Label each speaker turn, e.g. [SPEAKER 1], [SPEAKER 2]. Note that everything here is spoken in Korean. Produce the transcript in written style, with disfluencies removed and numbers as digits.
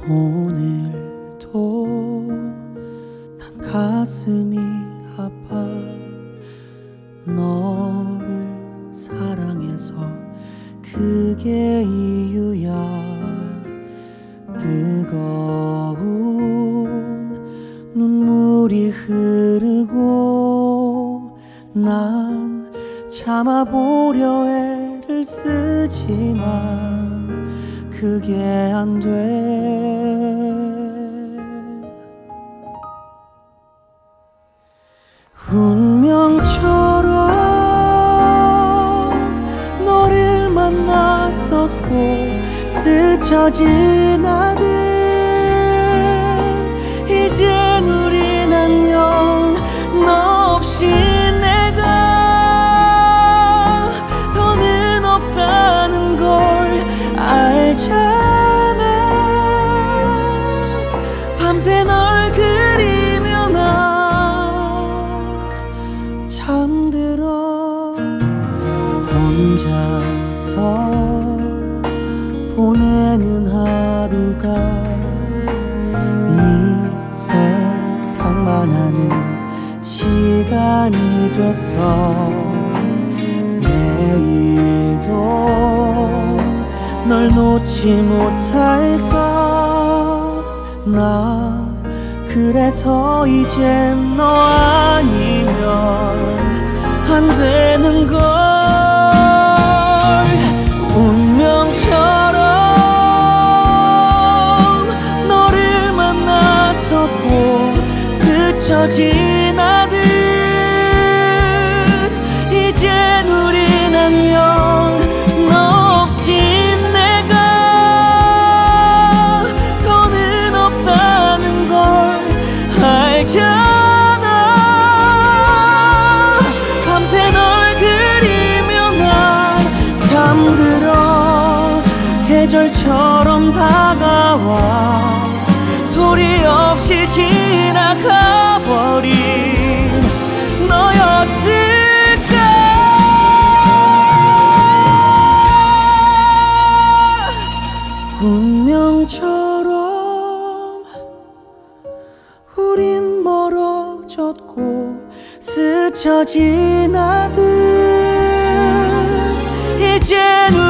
[SPEAKER 1] 오늘도 난 가슴이 아파. 너를 사랑해서 그게 이유야. 뜨거운 눈물이 흐르고 난 참아보려 애를 쓰지만 그게 안 돼. 운명처럼 너를 만났었고 스쳐진 아들. 이젠 우린 안녕. 너 없이 내가 더는 없다는 걸 알잖아. 밤새 널 그리며 난 잠들어. 혼자서 보내는 하루가 네 생각만 하는 시간이 됐어. 내일도 널 놓지 못할까. 나 그래서 이젠 너 아니면 안 되는 걸. 운명처럼 너를 만났었고 스쳐진 아들. 이젠 우린 안녕. 너 없이 내가 더는 없다는 걸 알잖아. 밤새 널 그리며 난 잠들어. 계절처럼 다가와 소리 없이 지나가버린 너였을까. 운명처럼 우린 멀어졌고 스쳐진 아들. 이젠